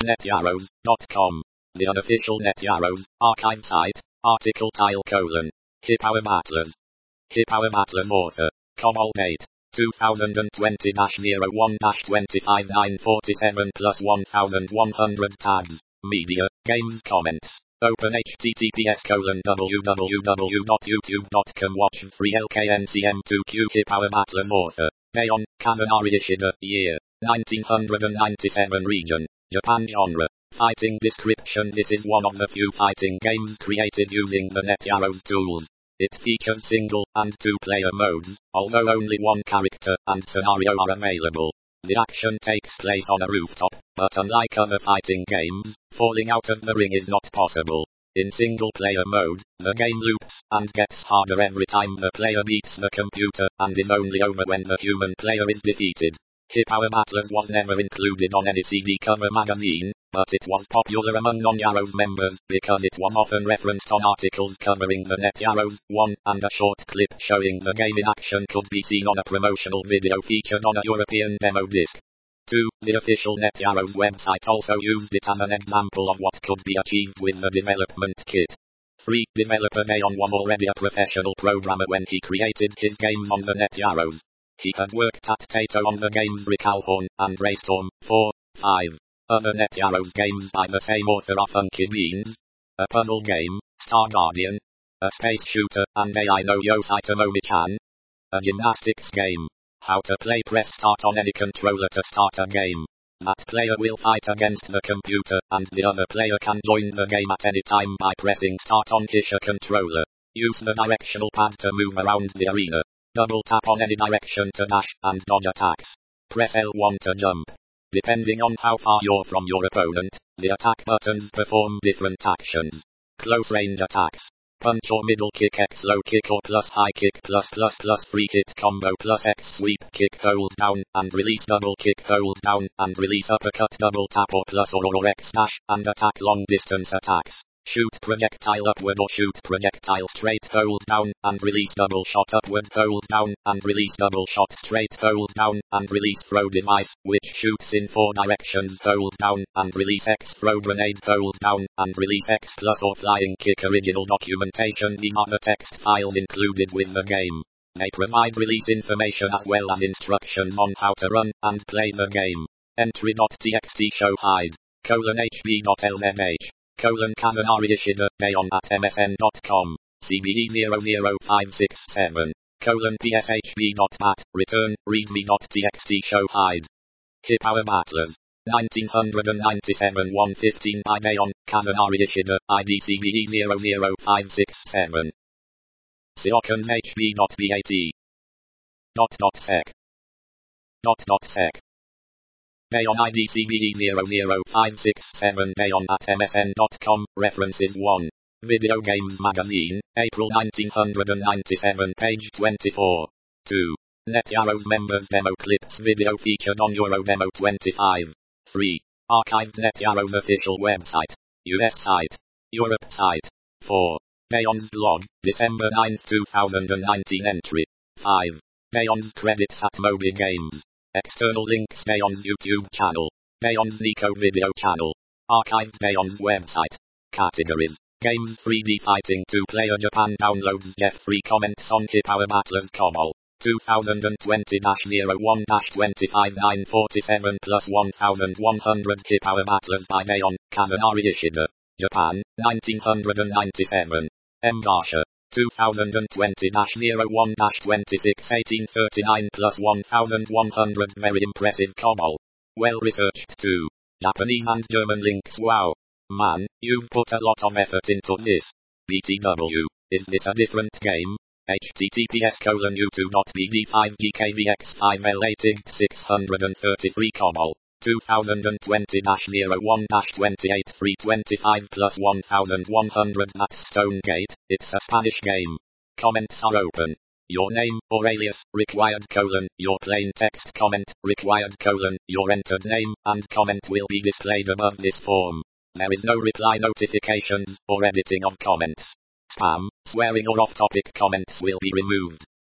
netarrows.com. The unofficial NetYarrows archive site. Article tile : Hippower Atlas. Hippower Atlas author. Commol date. 2020-01-25-947 plus 1100 tags. Media, games, comments. Open https://www.youtube.com. Watch free LKNCM2Q. Hippower Atlas author. Neion Kazunari Ishida. Year 1997. Region Japan. Genre fighting. Description: this is one of the few fighting games created using the NetYarrows tools. It features single and two-player modes, although only one character and scenario are available. The action takes place on a rooftop, but unlike other fighting games, falling out of the ring is not possible. In single-player mode, the game loops and gets harder every time the player beats the computer, and is only over when the human player is defeated. Hippower Atlas was never included on any CD cover magazine, but it was popular among non-Yarrows members because it was often referenced on articles covering the NetYarrows 1, and a short clip showing the game in action could be seen on a promotional video featured on a European demo disc. 2. The official NetYarrows website also used it as an example of what could be achieved with the development kit. 3. Developer Neion was already a professional programmer when he created his games on the NetYarrows. He had worked at Taito on the games Recalhorn and Raystorm 4, 5. Other NetYarrows games by the same author are Funky Beans, a puzzle game, Star Guardian, a space shooter, and AI no Yosei Tomomi-chan, a gymnastics game. How to play: press start on any controller to start a game. That player will fight against the computer, and the other player can join the game at any time by pressing start on his controller. Use the directional pad to move around the arena. Double tap on any direction to dash and dodge attacks. Press L1 to jump. Depending on how far you're from your opponent, the attack buttons perform different actions. Close range attacks. Punch or middle kick, X low kick or plus high kick, plus free hit combo, plus X sweep kick, hold down and release, double kick, hold down and release, uppercut, double tap or plus or X dash and attack, long distance attacks. Shoot projectile upward or shoot projectile straight, hold down and release, double shot upward, hold down and release, double shot straight, hold down and release, throw device, which shoots in 4 directions, hold down and release, X throw grenade, hold down and release, X plus or flying kick. Original documentation: these are the text files included with the game. They provide release information as well as instructions on how to run and play the game. Entry.txt show hide, hb.lzh. Kazunari Ishida, Neion at msn.com, CBE 00567, pshb.bat, return, readme.txt show hide. Hippower Atlas, 1997 115 by Neion Kazunari Ishida, ID CBE 00567. Seokens hb.bat. .sec. Neion ID CBE 00567, Neion at msn.com, references 1. Video Games Magazine, April 1997, page 24. 2. NetYarrows Members Demo Clips video featured on Eurodemo 25. 3. Archived NetYarrows official website, US site, Europe site. 4. Neion's blog, December 9, 2019 entry. 5. Neion's credits at Moby Games. External links: Neion's YouTube channel, Neion's Nico video channel, archived Neion's website. Categories: Games, 3D Fighting, 2-player, Japan. Downloads: Jeffrey. Comments on Hippower Atlas Commol 2020-01-25-947 plus 1100 Hippower Atlas by Neion Kazunari Ishida, Japan, 1997. M. Garsha, 2020-01-26-1839 plus 1100. Very impressive Commol. Well researched too. Japanese and German links. Wow. Man, you've put a lot of effort into this. BTW, is this a different game? https://u2.bd5gkvx5l8ig633 Commol 2020-01-28-325 plus 1100. That's Stonegate. It's a Spanish game. Comments are open. Your name or alias required : your plain text comment required : your entered name and comment will be displayed above this form. There is no reply notifications or editing of comments. Spam, swearing or off-topic comments will be removed.